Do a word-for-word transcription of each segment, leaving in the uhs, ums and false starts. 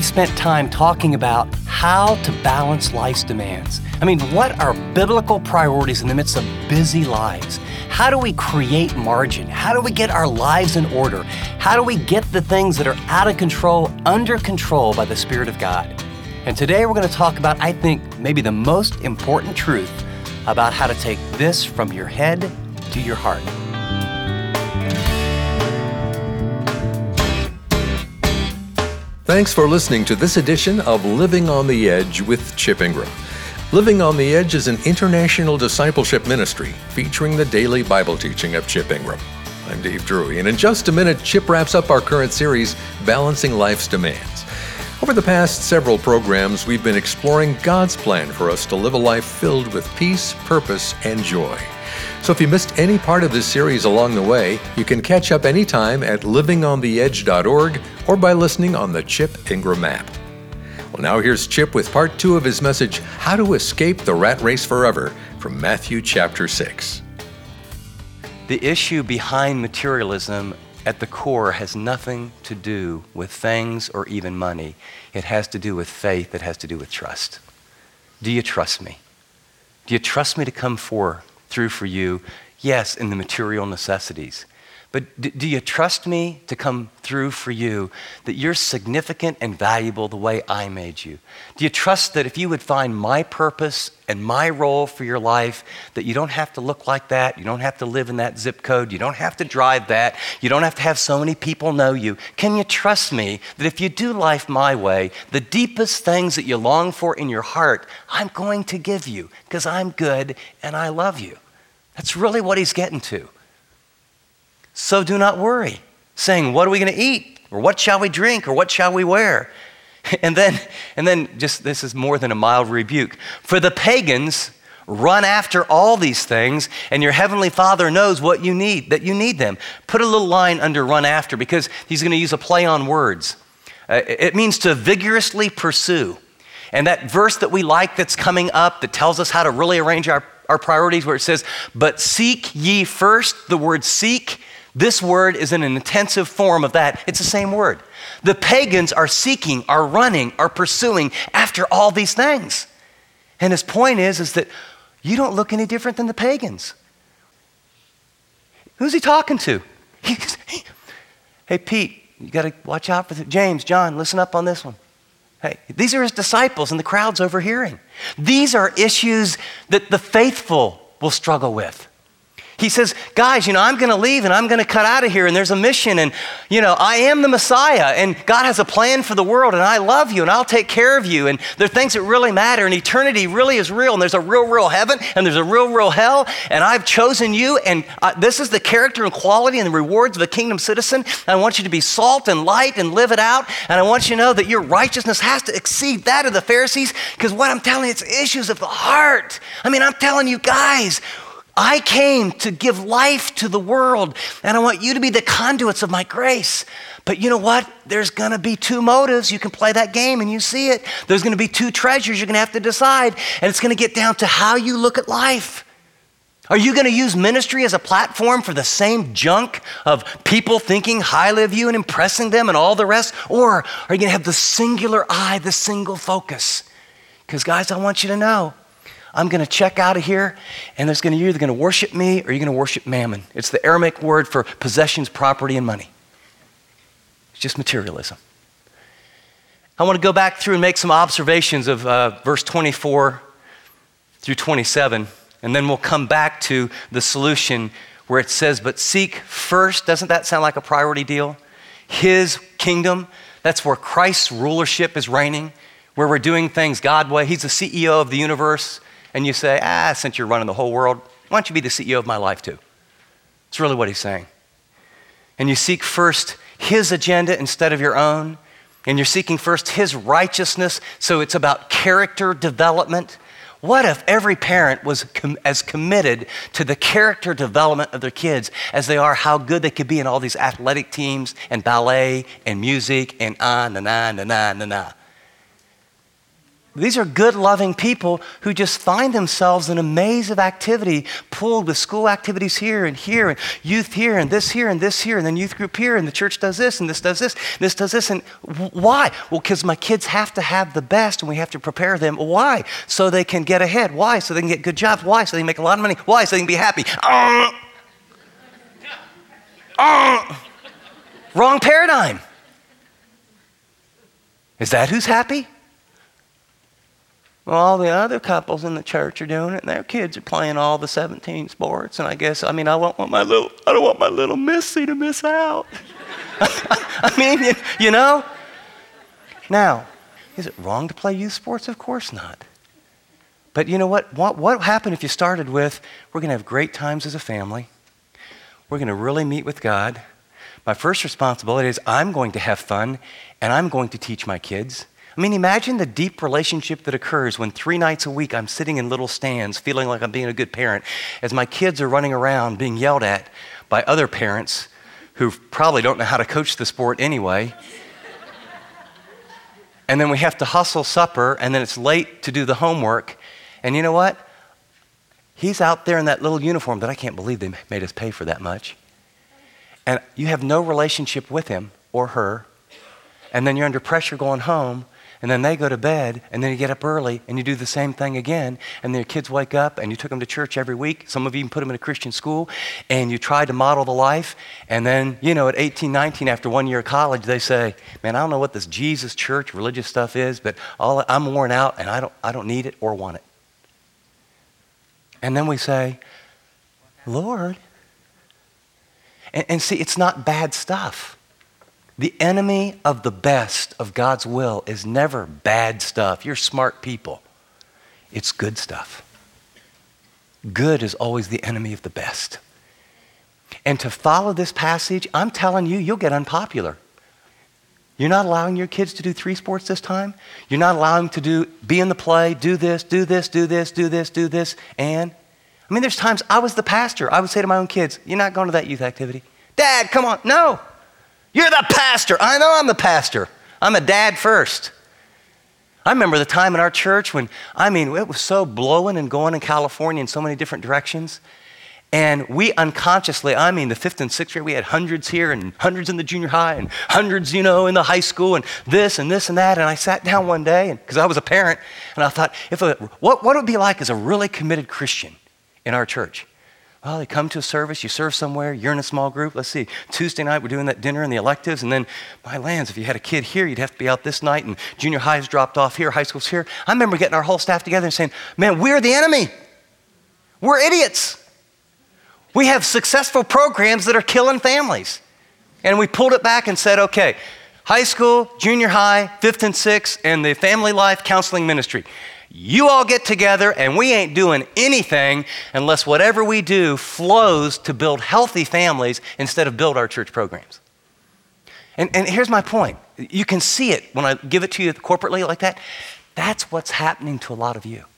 we've spent time talking about how to balance life's demands. I mean, what are biblical priorities in the midst of busy lives? How do we create margin? How do we get our lives in order? How do we get the things that are out of control under control by the Spirit of God? And today we're going to talk about, I think, maybe the most important truth about how to take this from your head to your heart. Thanks for listening to this edition of Living on the Edge with Chip Ingram. Living on the Edge is an international discipleship ministry featuring the daily Bible teaching of Chip Ingram. I'm Dave Drury, and in just a minute, Chip wraps up our current series, Balancing Life's Demands. Over the past several programs, we've been exploring God's plan for us to live a life filled with peace, purpose, and joy. So if you missed any part of this series along the way, you can catch up anytime at living on the edge dot org or by listening on the Chip Ingram app. Well, now here's Chip with part two of his message, How to Escape the Rat Race Forever, from Matthew chapter six. The issue behind materialism at the core has nothing to do with things or even money. It has to do with faith. It has to do with trust. Do you trust me? Do you trust me to come for, through for you? Yes, in the material necessities. But do, do you trust me to come through for you, that you're significant and valuable the way I made you? Do you trust that if you would find my purpose and my role for your life, that you don't have to look like that, you don't have to live in that zip code, you don't have to drive that, you don't have to have so many people know you? Can you trust me that if you do life my way, the deepest things that you long for in your heart, I'm going to give you because I'm good and I love you? That's really what he's getting to. So do not worry, saying, what are we going to eat? Or what shall we drink? Or what shall we wear? And then, and then just, this is more than a mild rebuke. For the pagans run after all these things, and your heavenly Father knows what you need, that you need them. Put a little line under run after, because he's going to use a play on words. Uh, it means to vigorously pursue. And that verse that we like that's coming up that tells us how to really arrange our, our priorities, where it says, but seek ye first, the word seek, this word is in an intensive form of that. It's the same word. The pagans are seeking, are running, are pursuing after all these things. And his point is, is that you don't look any different than the pagans. Who's he talking to? He's, hey, Pete, you got to watch out for the, James, John, listen up on this one. Hey, these are his disciples and the crowd's overhearing. These are issues that the faithful will struggle with. He says, guys, you know, I'm going to leave and I'm going to cut out of here, and there's a mission, and, you know, I am the Messiah, and God has a plan for the world, and I love you, and I'll take care of you, and there are things that really matter, and eternity really is real, and there's a real, real heaven, and there's a real, real hell, and I've chosen you, and uh, this is the character and quality and the rewards of a kingdom citizen. I want you to be salt and light and live it out, and I want you to know that your righteousness has to exceed that of the Pharisees, because what I'm telling you, it's issues of the heart. I mean, I'm telling you guys, I came to give life to the world, and I want you to be the conduits of my grace. But you know what? There's gonna be two motives. You can play that game and you see it. There's gonna be two treasures you're gonna have to decide, and it's gonna get down to how you look at life. Are you gonna use ministry as a platform for the same junk of people thinking highly of you and impressing them and all the rest? Or are you gonna have the singular eye, the single focus? Because guys, I want you to know, I'm going to check out of here, and there's going to, you're either going to worship me or you're going to worship mammon. It's the Aramaic word for possessions, property, and money. It's just materialism. I want to go back through and make some observations of uh, verse twenty-four through twenty-seven, and then we'll come back to the solution where it says, but seek first. Doesn't that sound like a priority deal? His kingdom. That's where Christ's rulership is reigning, where we're doing things God's way. He's the C E O of the universe. And you say, ah, since you're running the whole world, why don't you be the C E O of my life too? It's really what he's saying. And you seek first his agenda instead of your own. And you're seeking first his righteousness. So it's about character development. What if every parent was com- as committed to the character development of their kids as they are how good they could be in all these athletic teams and ballet and music and on and on and on and on? These are good, loving people who just find themselves in a maze of activity, pulled with school activities here and here, and youth here, and this here, and this here, and then youth group here, and the church does this, and this does this, and this does this. And why? Well, because my kids have to have the best, and we have to prepare them. Why? So they can get ahead. Why? So they can get good jobs. Why? So they can make a lot of money. Why? So they can be happy. Uh, uh, wrong paradigm. Is that who's happy? Well, all the other couples in the church are doing it, and their kids are playing all the seventeen sports. And I guess, I mean, I don't want my little, I don't want my little Missy to miss out. I mean, you, you know. Now, is it wrong to play youth sports? Of course not. But you know what? What what happened if you started with, we're going to have great times as a family. We're going to really meet with God. My first responsibility is I'm going to have fun, and I'm going to teach my kids. I mean, imagine the deep relationship that occurs when three nights a week I'm sitting in little stands feeling like I'm being a good parent as my kids are running around being yelled at by other parents who probably don't know how to coach the sport anyway. And then we have to hustle supper, and then it's late to do the homework. And you know what? He's out there in that little uniform that I can't believe they made us pay for that much. And you have no relationship with him or her. And then you're under pressure going home. And then they go to bed, and then you get up early, and you do the same thing again, and their kids wake up, and you took them to church every week. Some of you even put them in a Christian school, and you tried to model the life, and then, you know, at eighteen, nineteen, after one year of college, they say, man, I don't know what this Jesus church religious stuff is, but all, I'm worn out, and I don't, I don't need it or want it. And then we say, Lord. And, and see, it's not bad stuff. The enemy of the best of God's will is never bad stuff. You're smart people. It's good stuff. Good is always the enemy of the best. And to follow this passage, I'm telling you, you'll get unpopular. You're not allowing your kids to do three sports this time. You're not allowing them to do, be in the play, do this, do this, do this, do this, do this, and I mean, there's times I was the pastor. I would say to my own kids, you're not going to that youth activity. Dad, come on. No. You're the pastor. I know I'm the pastor. I'm a dad first. I remember the time in our church when, I mean, it was so blowing and going in California in so many different directions. And we unconsciously, I mean, the fifth and sixth grade, we had hundreds here and hundreds in the junior high and hundreds, you know, in the high school and this and this and that. And I sat down one day, and because I was a parent, and I thought, if a, what, what would it be like as a really committed Christian in our church? Well, they come to a service, you serve somewhere, you're in a small group. Let's see, Tuesday night we're doing that dinner and the electives, and then, my lands, if you had a kid here, you'd have to be out this night, and junior high's dropped off here, high school's here. I remember getting our whole staff together and saying, man, we're the enemy. We're idiots. We have successful programs that are killing families. And we pulled it back and said, okay, high school, junior high, fifth and sixth, and the family life counseling ministry. You all get together, and we ain't doing anything unless whatever we do flows to build healthy families instead of build our church programs. And, and here's my point. You can see it when I give it to you corporately like that. That's what's happening to a lot of you.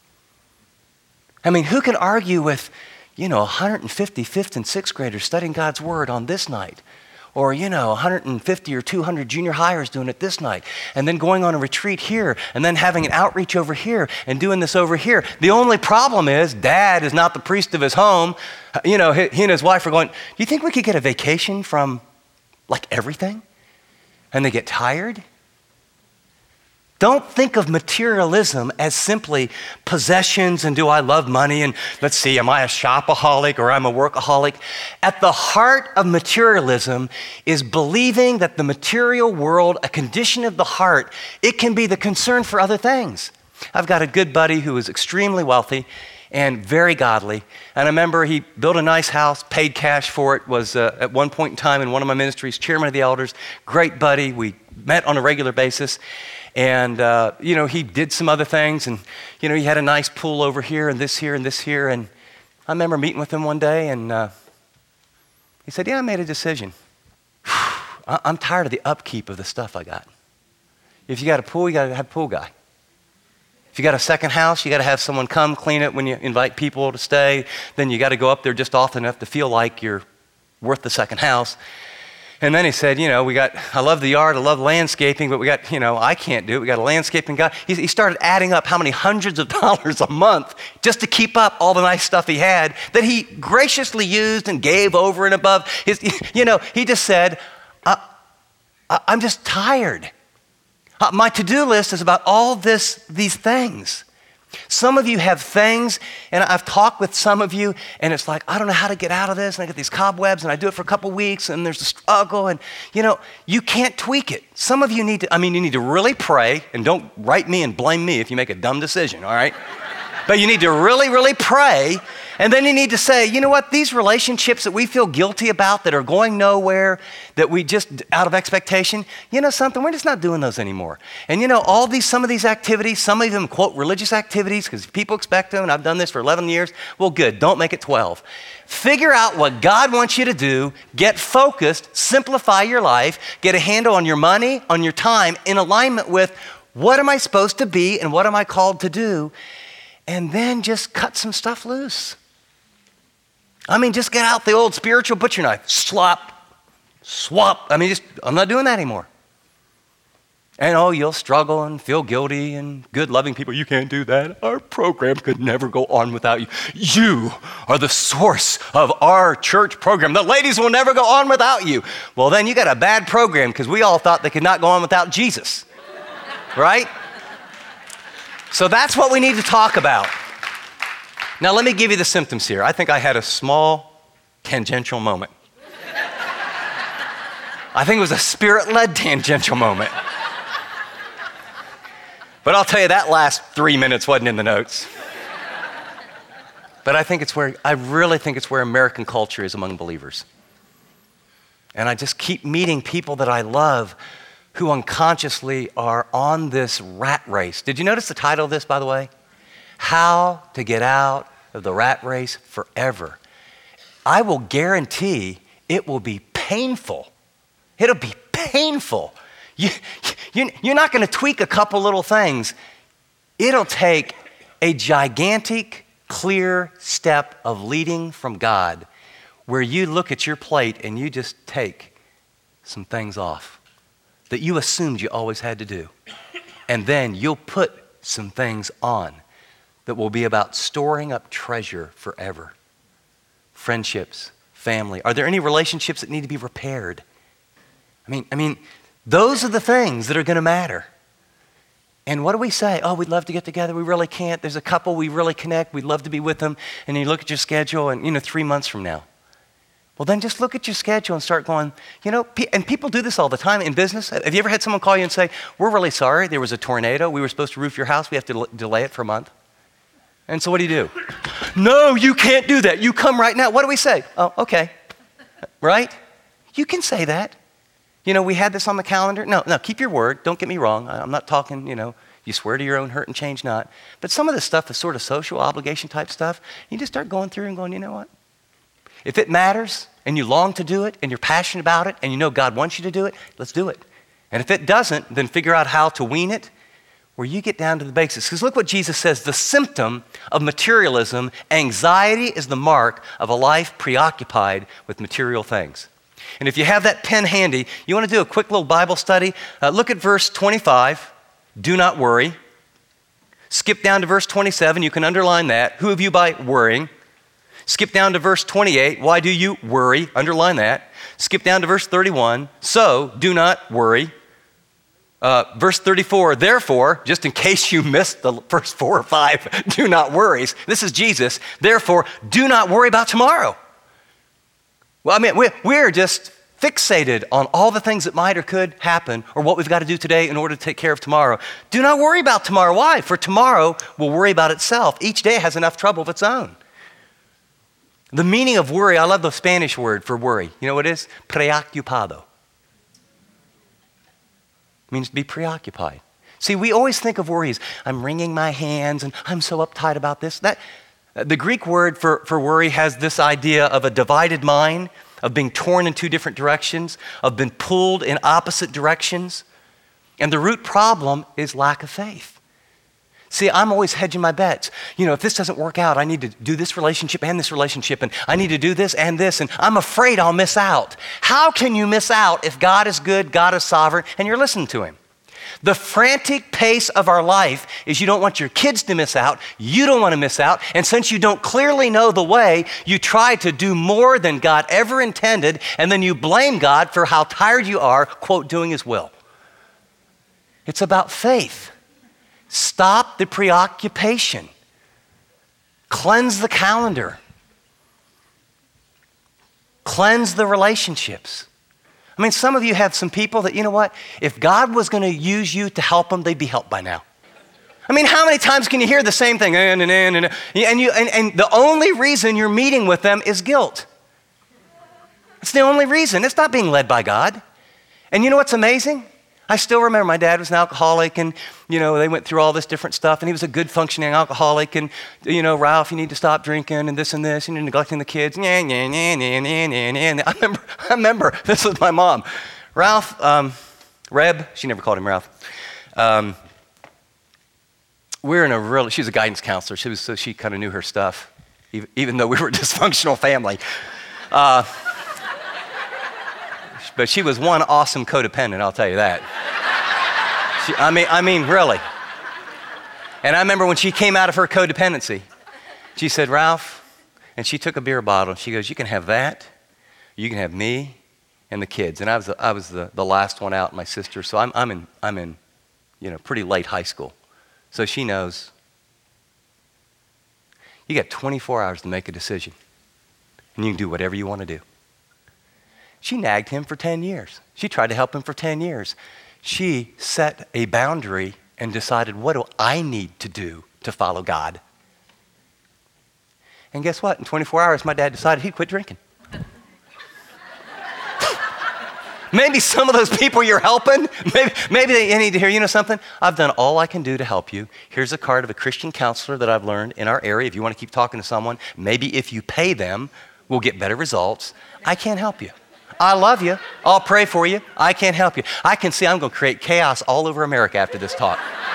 I mean, who can argue with, you know, one hundred fifty fifth and sixth graders studying God's word on this night? Or, you know, one hundred fifty or two hundred junior hires doing it this night, and then going on a retreat here, and then having an outreach over here, and doing this over here. The only problem is dad is not the priest of his home. You know, he, he and his wife are going, do you think we could get a vacation from, like, everything? And they get tired? Don't think of materialism as simply possessions and do I love money and let's see, am I a shopaholic or I'm a workaholic? At the heart of materialism is believing that the material world, a condition of the heart, it can be the concern for other things. I've got a good buddy who is extremely wealthy and very godly. And I remember he built a nice house, paid cash for it, was uh, at one point in time in one of my ministries, chairman of the elders, great buddy. We met on a regular basis. And, uh, you know, he did some other things, and, you know, he had a nice pool over here and this here and this here. And I remember meeting with him one day, and uh, he said, yeah, I made a decision. I'm tired of the upkeep of the stuff I got. If you got a pool, you got to have a pool guy. If you got a second house, you got to have someone come clean it when you invite people to stay. Then you got to go up there just often enough to feel like you're worth the second house. And then he said, you know, we got, I love the yard, I love landscaping, but we got, you know, I can't do it. We got a landscaping guy. He, he started adding up how many hundreds of dollars a month just to keep up all the nice stuff he had that he graciously used and gave over and above. His, you know, he just said, I, I, I'm just tired. Uh, my to-do list is about all this, these things. Some of you have things, and I've talked with some of you, and it's like, I don't know how to get out of this, and I get these cobwebs, and I do it for a couple weeks, and there's a struggle, and you know, you can't tweak it. Some of you need to, I mean, you need to really pray, and don't write me and blame me if you make a dumb decision, all right? But you need to really, really pray, and then you need to say, you know what, these relationships that we feel guilty about that are going nowhere, that we just, out of expectation, you know something, we're just not doing those anymore. And you know, all these, some of these activities, some of them quote religious activities because people expect them, and I've done this for eleven years. Well, good, don't make it twelve. Figure out what God wants you to do, get focused, simplify your life, get a handle on your money, on your time, in alignment with what am I supposed to be and what am I called to do, and then just cut some stuff loose. I mean, just get out the old spiritual butcher knife, slop, swap. I mean, just, I'm not doing that anymore. And oh, you'll struggle and feel guilty and good loving people. You can't do that. Our program could never go on without you. You are the source of our church program. The ladies will never go on without you. Well, then you got a bad program because we all thought they could not go on without Jesus, right? So that's what we need to talk about. Now, let me give you the symptoms here. I think I had a small tangential moment. I think it was a spirit-led tangential moment. But I'll tell you, that last three minutes wasn't in the notes. But I think it's where, I really think it's where American culture is among believers. And I just keep meeting people that I love who unconsciously are on this rat race. Did you notice the title of this, by the way? How to Get Out of the Rat Race Forever. I will guarantee it will be painful. It'll be painful. You, you, you're not going to tweak a couple little things. It'll take a gigantic, clear step of leading from God where you look at your plate and you just take some things off that you assumed you always had to do. And then you'll put some things on that will be about storing up treasure forever. Friendships, family. Are there any relationships that need to be repaired? I mean, I mean, those are the things that are going to matter. And what do we say? Oh, we'd love to get together. We really can't. There's a couple we really connect. We'd love to be with them. And you look at your schedule and, you know, three months from now. Well, then just look at your schedule and start going, you know, and people do this all the time in business. Have you ever had someone call you and say, we're really sorry, there was a tornado. We were supposed to roof your house. We have to del- delay it for a month. And so what do you do? No, you can't do that. You come right now. What do we say? Oh, okay. Right? You can say that. You know, we had this on the calendar. No, no, keep your word. Don't get me wrong. I'm not talking, you know, you swear to your own hurt and change not. But some of this stuff is sort of social obligation type stuff. You just start going through and going, you know what? If it matters and you long to do it and you're passionate about it and you know God wants you to do it, let's do it. And if it doesn't, then figure out how to wean it where you get down to the basics. Because look what Jesus says, the symptom of materialism, anxiety is the mark of a life preoccupied with material things. And if you have that pen handy, you want to do a quick little Bible study, uh, look at verse twenty-five, do not worry. Skip down to verse twenty-seven, you can underline that. Who have you by worrying? Skip down to verse twenty-eight, why do you worry? Underline that. Skip down to verse thirty-one, so do not worry. Uh, verse thirty-four, therefore, just in case you missed the first four or five, do not worry. This is Jesus. Therefore, do not worry about tomorrow. Well, I mean, we're, we're just fixated on all the things that might or could happen or what we've got to do today in order to take care of tomorrow. Do not worry about tomorrow. Why? For tomorrow will worry about itself. Each day has enough trouble of its own. The meaning of worry, I love the Spanish word for worry. You know what it is? Preocupado. It means to be preoccupied. See, we always think of worry as, I'm wringing my hands and I'm so uptight about this. That, the Greek word for, for worry has this idea of a divided mind, of being torn in two different directions, of being pulled in opposite directions. And the root problem is lack of faith. See, I'm always hedging my bets. You know, if this doesn't work out, I need to do this relationship and this relationship, and I need to do this and this, and I'm afraid I'll miss out. How can you miss out if God is good, God is sovereign, and you're listening to him? The frantic pace of our life is you don't want your kids to miss out, you don't want to miss out, and since you don't clearly know the way, you try to do more than God ever intended, and then you blame God for how tired you are, quote, doing his will. It's about faith. Stop the preoccupation. Cleanse the calendar. Cleanse the relationships. I mean, some of you have some people that, you know what? If God was going to use you to help them, they'd be helped by now. I mean, how many times can you hear the same thing? And, and, and, and, and, you, and, and the only reason you're meeting with them is guilt. It's the only reason. It's not being led by God. And you know what's amazing? I still remember my dad was an alcoholic, and, you know, they went through all this different stuff, and he was a good functioning alcoholic, and, you know, Ralph, you need to stop drinking, and this and this, and you're neglecting the kids. Nah, nah, nah, nah, nah, nah, nah. I remember, I remember, this was my mom. Ralph, um, Reb, she never called him Ralph. Um, we're in a real, she was a guidance counselor, she was, so she kind of knew her stuff, even, even though we were a dysfunctional family. Uh, but she was one awesome codependent, I'll tell you that. She, I mean, I mean, really. And I remember when she came out of her codependency, she said, Ralph, and she took a beer bottle, she goes, you can have that, you can have me and the kids. And I was the, I was the, the last one out, my sister, so I'm, I'm in, I'm in, you know, pretty late high school. So she knows, you got twenty-four hours to make a decision, and you can do whatever you want to do. She nagged him for ten years. She tried to help him for ten years. She set a boundary and decided, what do I need to do to follow God? And guess what? In twenty-four hours, my dad decided he'd quit drinking. Maybe some of those people you're helping, maybe, maybe they need to hear, you know something? I've done all I can do to help you. Here's a card of a Christian counselor that I've learned in our area. If you want to keep talking to someone, maybe if you pay them, we'll get better results. I can't help you. I love you. I'll pray for you. I can't help you. I can see I'm going to create chaos all over America after this talk.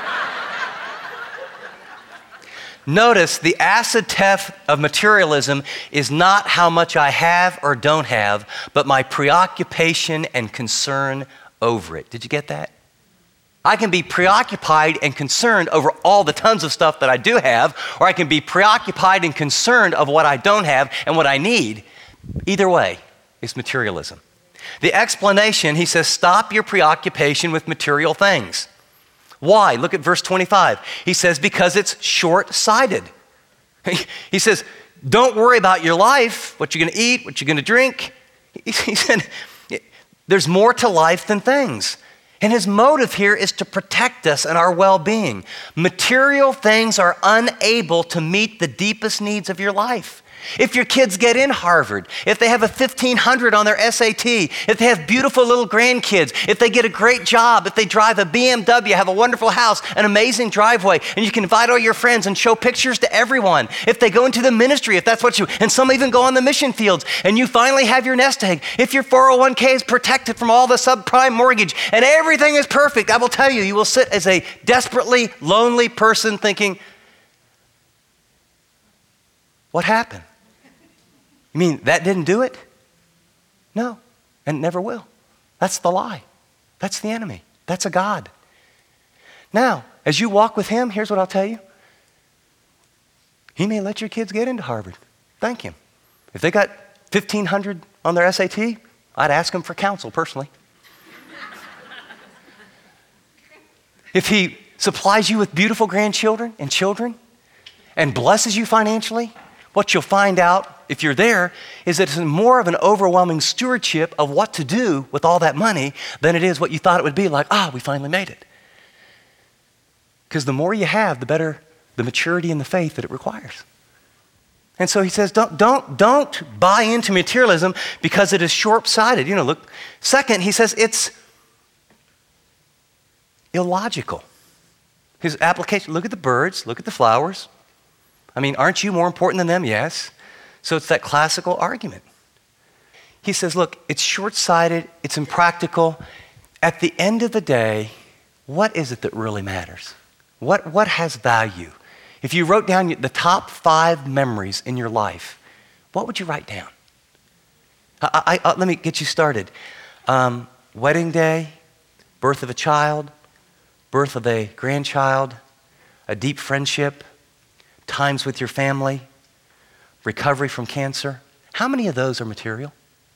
Notice the acid test of materialism is not how much I have or don't have, but my preoccupation and concern over it. Did you get that? I can be preoccupied and concerned over all the tons of stuff that I do have, or I can be preoccupied and concerned of what I don't have and what I need. Either way, it's materialism. The explanation, he says, stop your preoccupation with material things. Why? Look at verse twenty-five. He says, because it's short-sighted. He says, don't worry about your life, what you're going to eat, what you're going to drink. He said, there's more to life than things. And his motive here is to protect us and our well-being. Material things are unable to meet the deepest needs of your life. If your kids get in Harvard, if they have a fifteen hundred on their S A T, if they have beautiful little grandkids, if they get a great job, if they drive a B M W, have a wonderful house, an amazing driveway, and you can invite all your friends and show pictures to everyone, if they go into the ministry, if that's what you, and some even go on the mission fields, and you finally have your nest egg, if your four oh one k is protected from all the subprime mortgage, and everything is perfect, I will tell you, you will sit as a desperately lonely person thinking, what happened? You mean that didn't do it? No, and it never will. That's the lie. That's the enemy. That's a God. Now, as you walk with him, here's what I'll tell you. He may let your kids get into Harvard. Thank him. If they got fifteen hundred on their S A T, I'd ask them for counsel personally. If he supplies you with beautiful grandchildren and children and blesses you financially, what you'll find out if you're there is that it's more of an overwhelming stewardship of what to do with all that money than it is what you thought it would be like, ah, we finally made it. Because the more you have, the better the maturity and the faith that it requires. And so he says, don't, don't, don't buy into materialism because it is short-sighted. You know, look. Second, he says it's illogical. His application, look at the birds, look at the flowers. I mean, aren't you more important than them? Yes. So it's that classical argument. He says, look, it's short-sighted, it's impractical. At the end of the day, what is it that really matters? What, what has value? If you wrote down the top five memories in your life, what would you write down? I, I, I, let me get you started. Um, wedding day, birth of a child, birth of a grandchild, a deep friendship, times with your family, recovery from cancer. How many of those are material?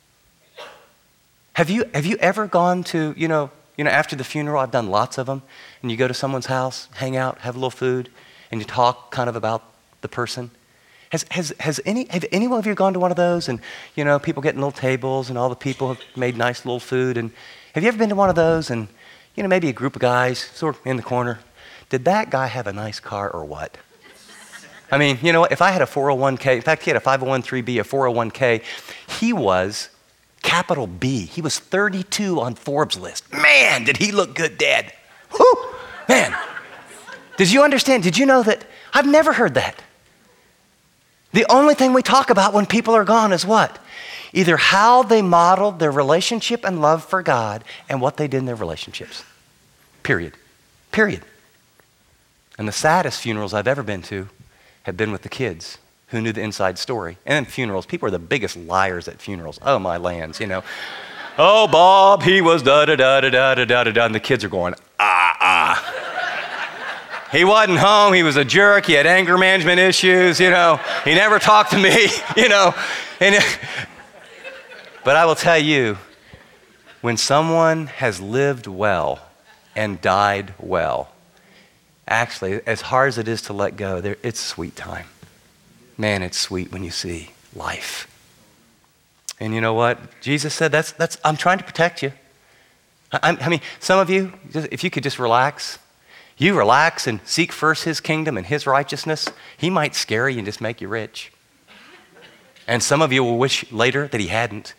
Have you, have you ever gone to, you know, you know, after the funeral, I've done lots of them, and you go to someone's house, hang out, have a little food, and you talk kind of about the person? Has, has, has any, have any one of you gone to one of those, and, you know, people getting little tables, and all the people have made nice little food, and have you ever been to one of those, and, you know, maybe a group of guys sort of in the corner, did that guy have a nice car or what? I mean, you know, if I had a four oh one k, in fact, he had a five oh one three b, a four oh one k, he was capital B. He was thirty-two on Forbes list. Man, did he look good, Dad. Whew, man. Did you understand? Did you know that? I've never heard that. The only thing we talk about when people are gone is what? Either how they modeled their relationship and love for God and what they did in their relationships. Period. Period. And the saddest funerals I've ever been to have been with the kids who knew the inside story. And then funerals, people are the biggest liars at funerals. Oh, my lands, you know. Oh, Bob, he was da-da-da-da-da-da-da-da, and the kids are going, ah, ah. He wasn't home, he was a jerk, he had anger management issues, you know. He never talked to me, you know. And it, but I will tell you, when someone has lived well and died well, actually, as hard as it is to let go, there, it's sweet time. Man, it's sweet when you see life. And you know what? Jesus said, that's, that's, I'm trying to protect you. I, I mean, some of you, if you could just relax, you relax and seek first his kingdom and his righteousness, he might scare you and just make you rich. And some of you will wish later that he hadn't.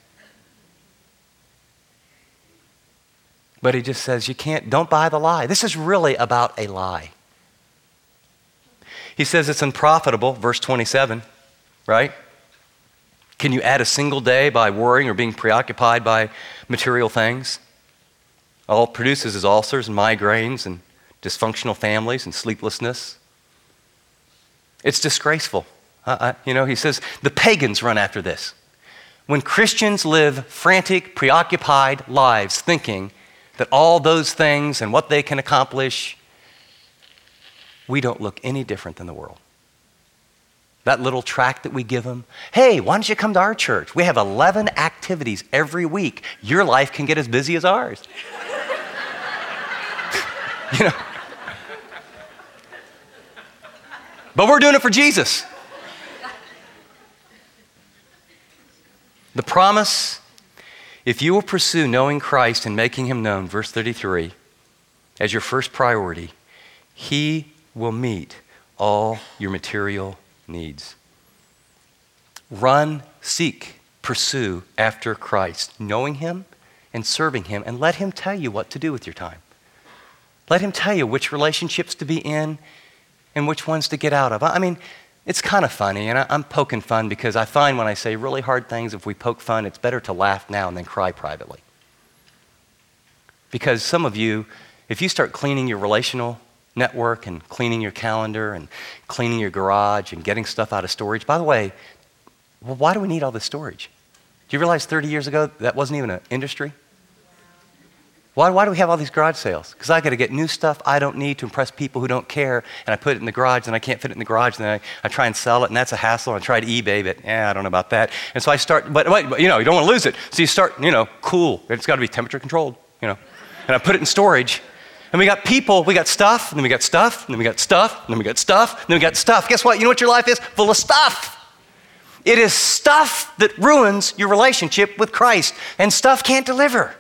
But he just says, you can't, don't buy the lie. This is really about a lie. He says it's unprofitable, verse twenty-seven, right? Can you add a single day by worrying or being preoccupied by material things? All it produces is ulcers and migraines and dysfunctional families and sleeplessness. It's disgraceful. Uh, uh, you know, he says the pagans run after this. When Christians live frantic, preoccupied lives thinking that all those things and what they can accomplish, we don't look any different than the world. That little tract that we give them, hey, why don't you come to our church? We have eleven activities every week. Your life can get as busy as ours. You know. But we're doing it for Jesus. The promise, if you will pursue knowing Christ and making him known, verse thirty-three, as your first priority, he will meet all your material needs. Run, seek, pursue after Christ, knowing him and serving him, and let him tell you what to do with your time. Let him tell you which relationships to be in and which ones to get out of. I mean, it's kind of funny, and I, I'm poking fun because I find when I say really hard things, if we poke fun, it's better to laugh now and then cry privately. Because some of you, if you start cleaning your relational network and cleaning your calendar and cleaning your garage and getting stuff out of storage. By the way, well, why do we need all this storage? Do you realize thirty years ago that wasn't even an industry? Why, why do we have all these garage sales? Because I got to get new stuff I don't need to impress people who don't care, and I put it in the garage, and I can't fit it in the garage, and then I, I try and sell it, and that's a hassle, and I try to eBay it. Yeah, I don't know about that. And so I start, but, but you know, you don't want to lose it. So you start, you know, cool. It's got to be temperature controlled, you know. And I put it in storage. And we got people, we got stuff, and then we got stuff, and then we got stuff, and then we got stuff, and then we got stuff. Guess what? You know what your life is? Full of stuff. It is stuff that ruins your relationship with Christ, and stuff can't deliver.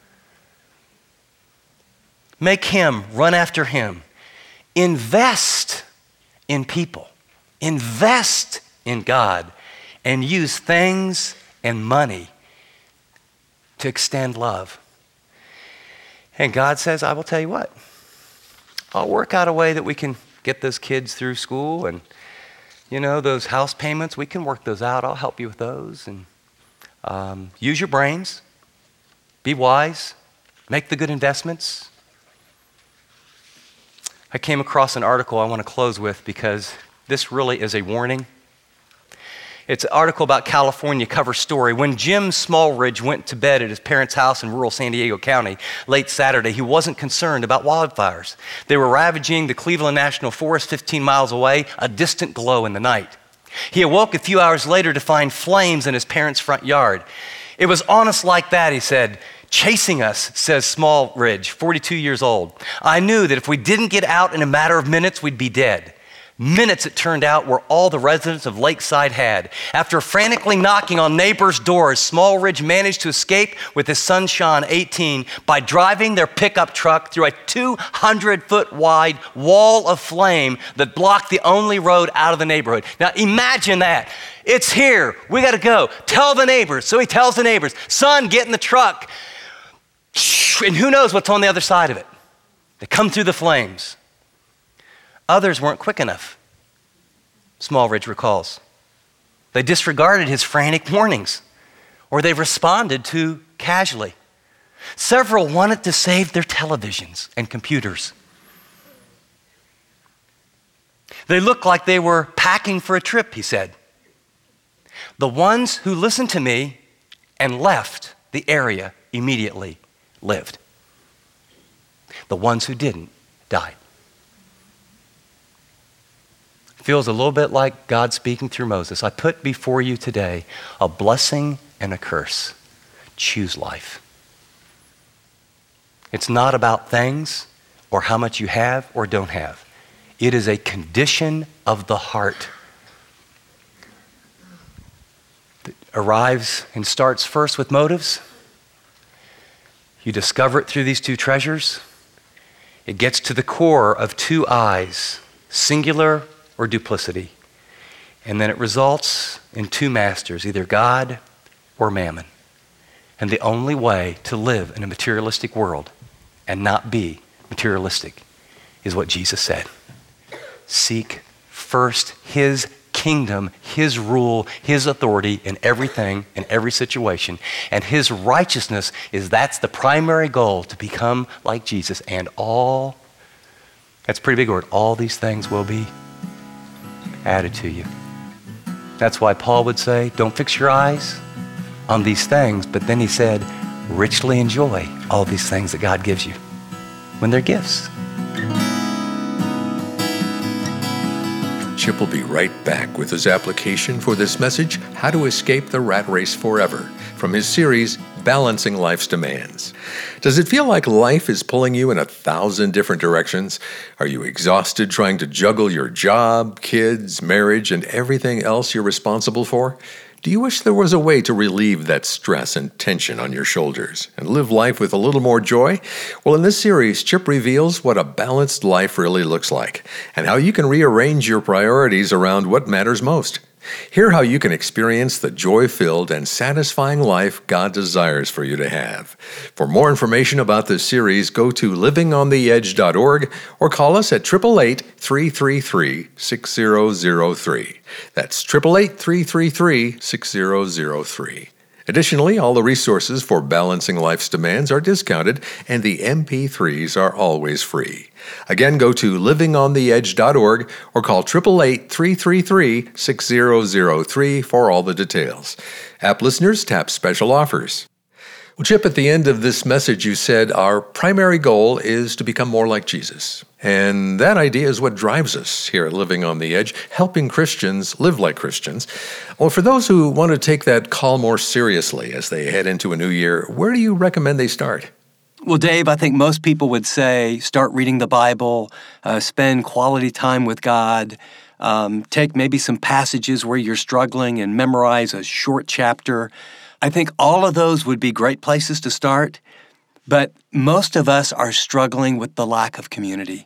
Make him, run after him. Invest in people. Invest in God, and use things and money to extend love. And God says, I will tell you what, I'll work out a way that we can get those kids through school, and, you know, those house payments, we can work those out. I'll help you with those. And um, use your brains. Be wise. Make the good investments. I came across an article I want to close with because this really is a warning. It's an article about California cover story. When Jim Smallridge went to bed at his parents' house in rural San Diego County late Saturday, he wasn't concerned about wildfires. They were ravaging the Cleveland National Forest fifteen miles away, a distant glow in the night. He awoke a few hours later to find flames in his parents' front yard. It was honest like that, he said. Chasing us, says Smallridge, forty-two years old. I knew that if we didn't get out in a matter of minutes, we'd be dead. Minutes, it turned out, were all the residents of Lakeside had. After frantically knocking on neighbors' doors, Smallridge managed to escape with his son Sean, eighteen, by driving their pickup truck through a two hundred foot wide wall of flame that blocked the only road out of the neighborhood. Now imagine that. It's here. We got to go. Tell the neighbors. So he tells the neighbors, son, get in the truck. And who knows what's on the other side of it. They come through the flames. Others weren't quick enough, Smallridge recalls. They disregarded his frantic warnings, or they responded too casually. Several wanted to save their televisions and computers. They looked like they were packing for a trip, he said. The ones who listened to me and left the area immediately lived. The ones who didn't died. Feels a little bit like God speaking through Moses. I put before you today a blessing and a curse. Choose life. It's not about things or how much you have or don't have. It is a condition of the heart that arrives and starts first with motives. You discover it through these two treasures. It gets to the core of two eyes, singular or duplicity. And then it results in two masters, either God or mammon. And the only way to live in a materialistic world and not be materialistic is what Jesus said. Seek first his kingdom, his rule, his authority in everything, in every situation. And his righteousness is that's the primary goal, to become like Jesus. And all, that's a pretty big word, all these things will be added to you. That's why Paul would say, don't fix your eyes on these things, but then he said, richly enjoy all these things that God gives you when they're gifts. Chip will be right back with his application for this message, How to Escape the Rat Race Forever, from his series, Balancing Life's Demands. Does it feel like life is pulling you in a thousand different directions? Are you exhausted trying to juggle your job, kids, marriage, and everything else you're responsible for? Do you wish there was a way to relieve that stress and tension on your shoulders and live life with a little more joy? Well, in this series, Chip reveals what a balanced life really looks like and how you can rearrange your priorities around what matters most. Hear how you can experience the joy-filled and satisfying life God desires for you to have. For more information about this series, go to living on the edge dot org or call us at eight eight eight, three three three, six zero zero three. That's eight eight eight, three three three, six zero zero three. Additionally, all the resources for Balancing Life's Demands are discounted, and the M P threes are always free. Again, go to living on the edge dot org or call eight eight eight, three three three, six zero zero three for all the details. App listeners tap special offers. Well, Chip, at the end of this message, you said our primary goal is to become more like Jesus. And that idea is what drives us here at Living on the Edge, helping Christians live like Christians. Well, for those who want to take that call more seriously as they head into a new year, where do you recommend they start? Well, Dave, I think most people would say start reading the Bible, uh, spend quality time with God, um, take maybe some passages where you're struggling and memorize a short chapter. I think all of those would be great places to start, but most of us are struggling with the lack of community.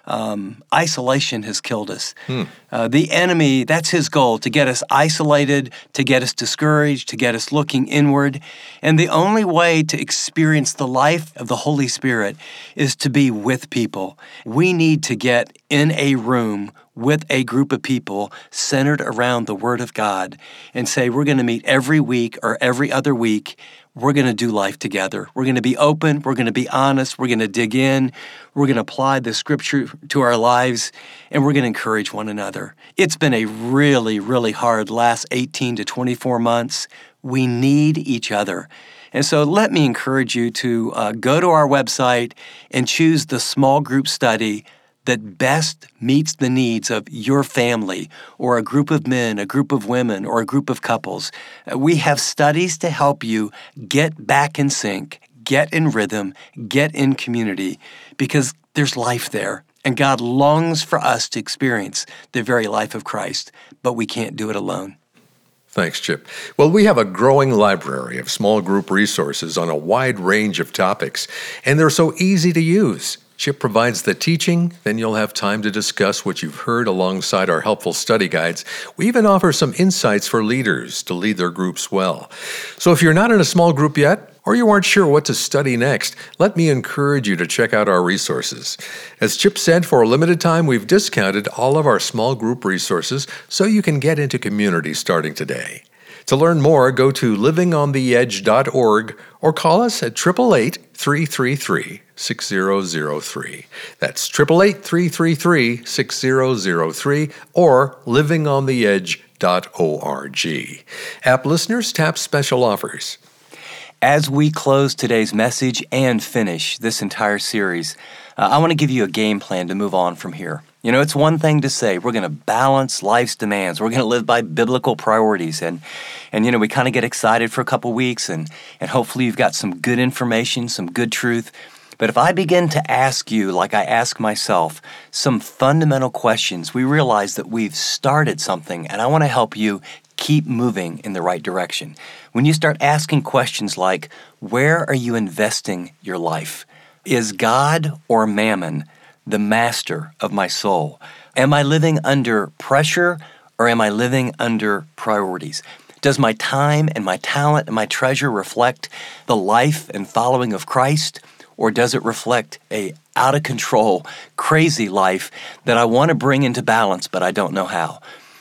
Um, isolation has killed us. Hmm. Uh, the enemy, that's his goal, to get us isolated, to get us discouraged, to get us looking inward. And the only way to experience the life of the Holy Spirit is to be with people. We need to get in a room with a group of people centered around the Word of God and say, we're going to meet every week or every other week. We're going to do life together. We're going to be open. We're going to be honest. We're going to dig in. We're going to apply the scripture to our lives, and we're going to encourage one another. It's been a really, really hard last eighteen to twenty-four months. We need each other. And so let me encourage you to uh, go to our website and choose the small group study that best meets the needs of your family or a group of men, a group of women, or a group of couples. Uh, we have studies to help you get back in sync, get in rhythm, get in community, because there's life there. And God longs for us to experience the very life of Christ, but we can't do it alone. Thanks, Chip. Well, we have a growing library of small group resources on a wide range of topics, and they're so easy to use. Chip provides the teaching, then you'll have time to discuss what you've heard alongside our helpful study guides. We even offer some insights for leaders to lead their groups well. So if you're not in a small group yet, or you aren't sure what to study next, let me encourage you to check out our resources. As Chip said, for a limited time, we've discounted all of our small group resources so you can get into community starting today. To learn more, go to living on the edge dot org or call us at eight eight eight, three three three, six zero zero three. That's eight eight eight, three three three, six zero zero three or living on the edge dot org. App listeners, tap special offers. As we close today's message and finish this entire series, uh, I want to give you a game plan to move on from here. You know, it's one thing to say we're going to balance life's demands. We're going to live by biblical priorities. And, and you know, we kind of get excited for a couple weeks, and, and hopefully you've got some good information, some good truth. But if I begin to ask you, like I ask myself, some fundamental questions, we realize that we've started something, and I want to help you keep moving in the right direction. When you start asking questions like, where are you investing your life? Is God or mammon the master of my soul? Am I living under pressure or am I living under priorities? Does my time and my talent and my treasure reflect the life and following of Christ? Or does it reflect a out-of-control, crazy life that I want to bring into balance, but I don't know how?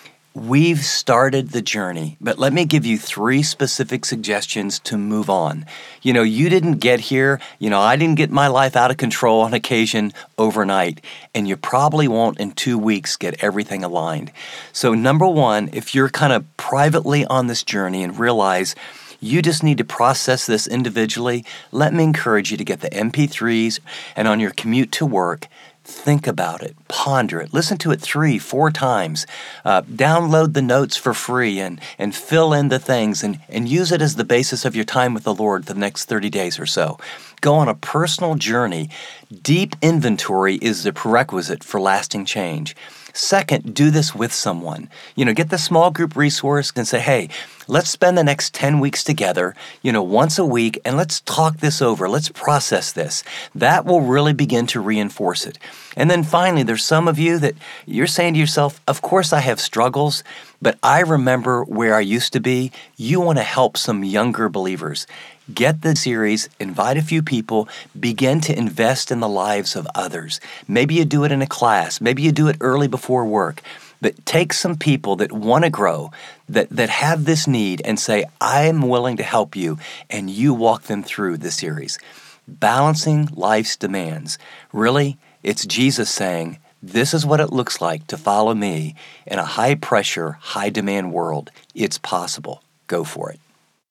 We've started the journey, but let me give you three specific suggestions to move on. You know, you didn't get here, you know, I didn't get my life out of control on occasion overnight, and you probably won't in two weeks get everything aligned. So number one, if you're kind of privately on this journey and realize you just need to process this individually, let me encourage you to get the M P threes, and on your commute to work, think about it, ponder it, listen to it three, four times, uh, download the notes for free and, and fill in the things and, and use it as the basis of your time with the Lord for the next thirty days or so. Go on a personal journey. Deep inventory is the prerequisite for lasting change. Second, do this with someone. You know, get the small group resource and say, hey, let's spend the next ten weeks together, you know, once a week, and let's talk this over. Let's process this. That will really begin to reinforce it. And then finally, there's some of you that you're saying to yourself, of course I have struggles, but I remember where I used to be. You want to help some younger believers. Get the series, invite a few people, begin to invest in the lives of others. Maybe you do it in a class, maybe you do it early before work, but take some people that want to grow, that, that have this need and say, I'm willing to help you, and you walk them through the series. Balancing life's demands. Really, it's Jesus saying, this is what it looks like to follow me in a high-pressure, high-demand world. It's possible. Go for it.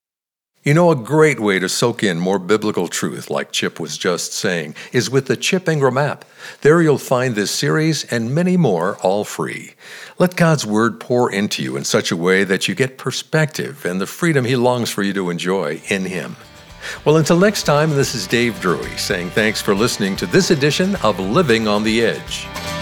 You know, a great way to soak in more biblical truth, like Chip was just saying, is with the Chip Ingram app. There you'll find this series and many more, all free. Let God's Word pour into you in such a way that you get perspective and the freedom He longs for you to enjoy in Him. Well, until next time, this is Dave Drury saying thanks for listening to this edition of Living on the Edge.